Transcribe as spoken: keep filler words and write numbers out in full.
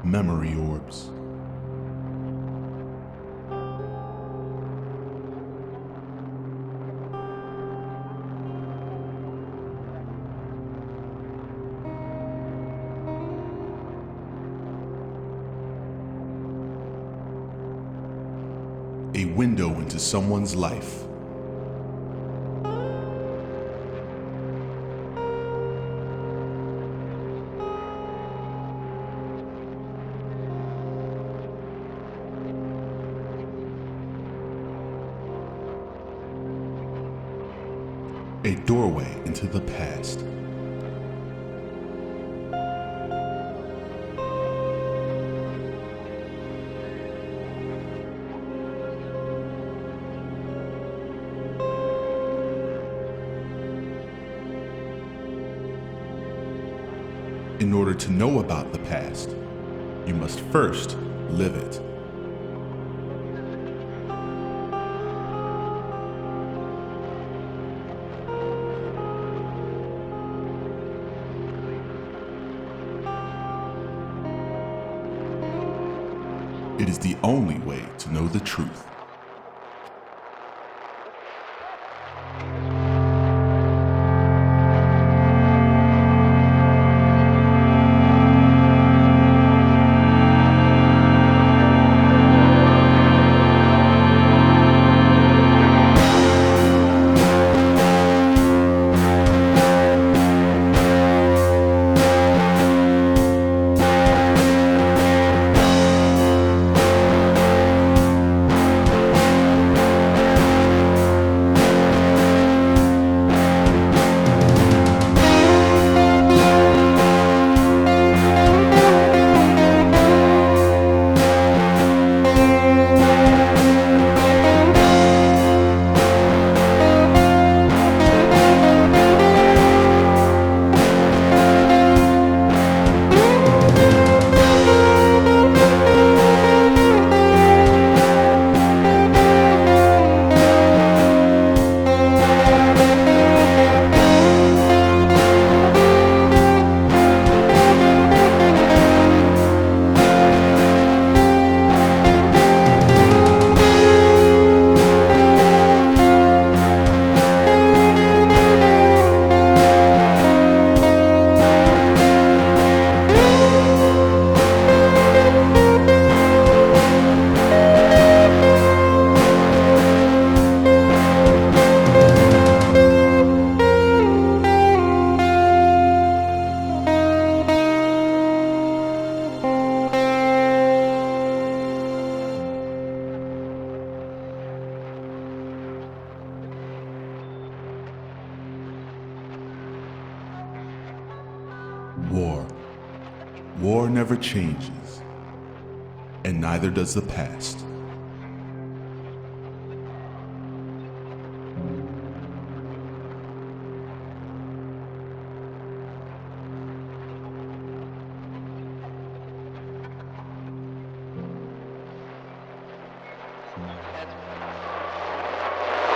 memory orbs. A window into someone's life. A doorway into the past. In order to know about the past, you must first live it. It is the only way to know the truth. War. War never changes, and neither does the past.